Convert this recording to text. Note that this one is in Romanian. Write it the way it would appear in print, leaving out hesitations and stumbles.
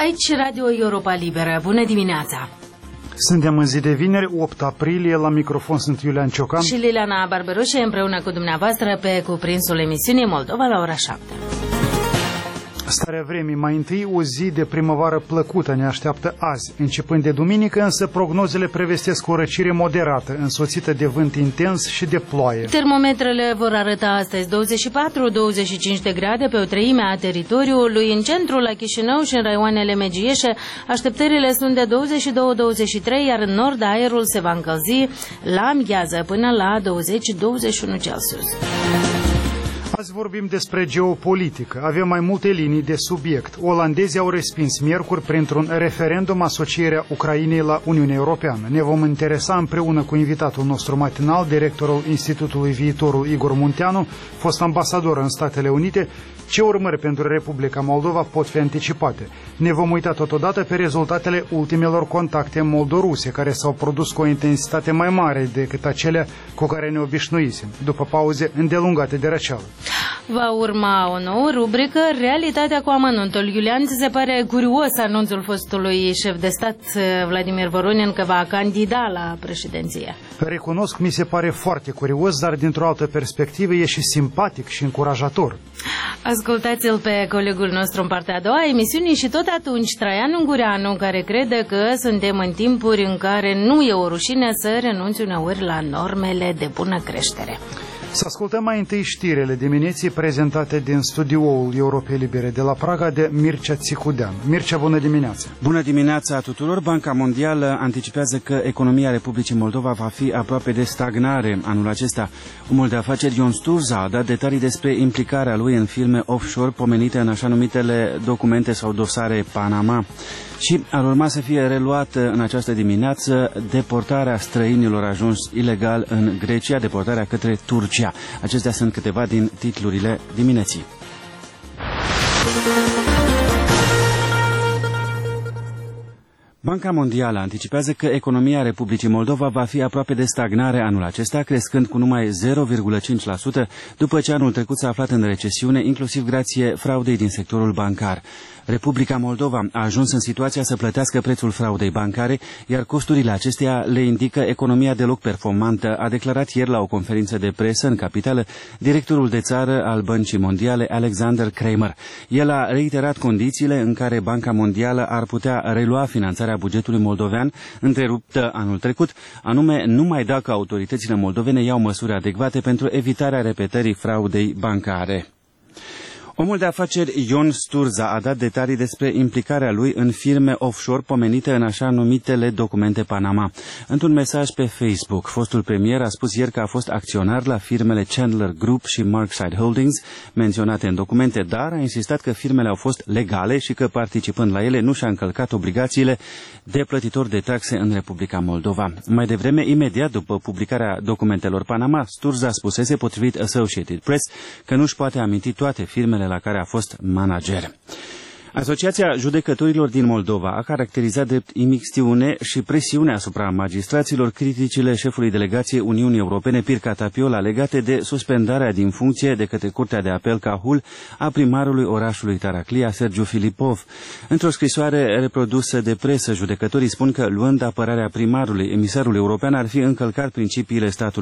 Aici Radio Europa Liberă. Bună dimineața! Suntem în zi de vineri, 8 aprilie, la microfon sunt Iulian Ciocan și Liliana Barberușe, împreună cu dumneavoastră pe cuprinsul emisiunii Moldova la ora 7. Starea vremii, mai întâi o zi de primăvară plăcută ne așteaptă azi. Începând de duminică, însă prognozele prevestesc o răcire moderată, însoțită de vânt intens și de ploaie. Termometrele vor arăta astăzi 24-25 de grade pe o treime a teritoriului. În centrul, la Chișinău și în raioanele Megieșe, așteptările sunt de 22-23, iar în nord aerul se va încălzi la amiază până la 20-21 Celsius. Azi vorbim despre geopolitică. Avem mai multe linii de subiect. Olandezii au respins miercuri printr-un referendum asocierea Ucrainei la Uniunea Europeană. Ne vom interesa împreună cu invitatul nostru matinal, directorul Institutului Viitorul Igor Munteanu, fost ambasador în Statele Unite, ce urmări pentru Republica Moldova pot fi anticipate. Ne vom uita totodată pe rezultatele ultimelor contacte moldoruse, care s-au produs cu o intensitate mai mare decât acelea cu care ne obișnuisem, după pauze îndelungate de răceală. Va urma o nouă rubrică, Realitatea cu amănuntul. Iulian, ți se pare curios anunțul fostului șef de stat Vladimir Voronin că va candida la președinție? Recunosc, mi se pare foarte curios, dar dintr-o altă perspectivă e și simpatic și încurajator. Ascultați-l pe colegul nostru în partea a doua a emisiunii și tot atunci Traian Ungureanu, care crede că suntem în timpuri în care nu e o rușine să renunți uneori la normele de bună creștere. Să ascultăm mai întâi știrile dimineții prezentate din studioul Europei Libere de la Praga de Mircea Țicudean. Mircea, bună dimineața! Bună dimineața tuturor! Banca Mondială anticipează că economia Republicii Moldova va fi aproape de stagnare anul acesta. Omul de afaceri Ion Sturza a dat detalii despre implicarea lui în firme offshore pomenite în așa numitele documente sau dosare Panama. Și ar urma să fie reluată în această dimineață deportarea străinilor ajuns ilegal în Grecia, deportarea către Turcia. Acestea sunt câteva din titlurile dimineții. Banca Mondială anticipează că economia Republicii Moldova va fi aproape de stagnare anul acesta, crescând cu numai 0,5% după ce anul trecut s-a aflat în recesiune, inclusiv grație fraudei din sectorul bancar. Republica Moldova a ajuns în situația să plătească prețul fraudei bancare, iar costurile acesteia le indică economia deloc performantă, a declarat ieri la o conferință de presă în capitală directorul de țară al Băncii Mondiale, Alexander Kramer. El a reiterat condițiile în care Banca Mondială ar putea relua finanțarea bugetului moldovean, întreruptă anul trecut, anume numai dacă autoritățile moldovene iau măsuri adecvate pentru evitarea repetării fraudei bancare. Omul de afaceri Ion Sturza a dat detalii despre implicarea lui în firme offshore pomenite în așa numitele documente Panama. Într-un mesaj pe Facebook, fostul premier a spus ieri că a fost acționar la firmele Chandler Group și Markside Holdings, menționate în documente, dar a insistat că firmele au fost legale și că participând la ele nu și-a încălcat obligațiile de plătitor de taxe în Republica Moldova. Mai devreme, imediat după publicarea documentelor Panama, Sturza spusese, potrivit Associated Press, că nu-și poate aminti toate firmele la care a fost manager. Asociația Judecătorilor din Moldova a caracterizat drept imixtiune și presiune asupra magistraților criticile șefului delegației Uniunii Europene Pirca Tapiola legate de suspendarea din funcție de către Curtea de Apel Cahul a primarului orașului Taraclia, Sergiu Filipov. Într-o scrisoare reprodusă de presă, judecătorii spun că, luând apărarea primarului, emisarul european ar fi încălcat principiile statului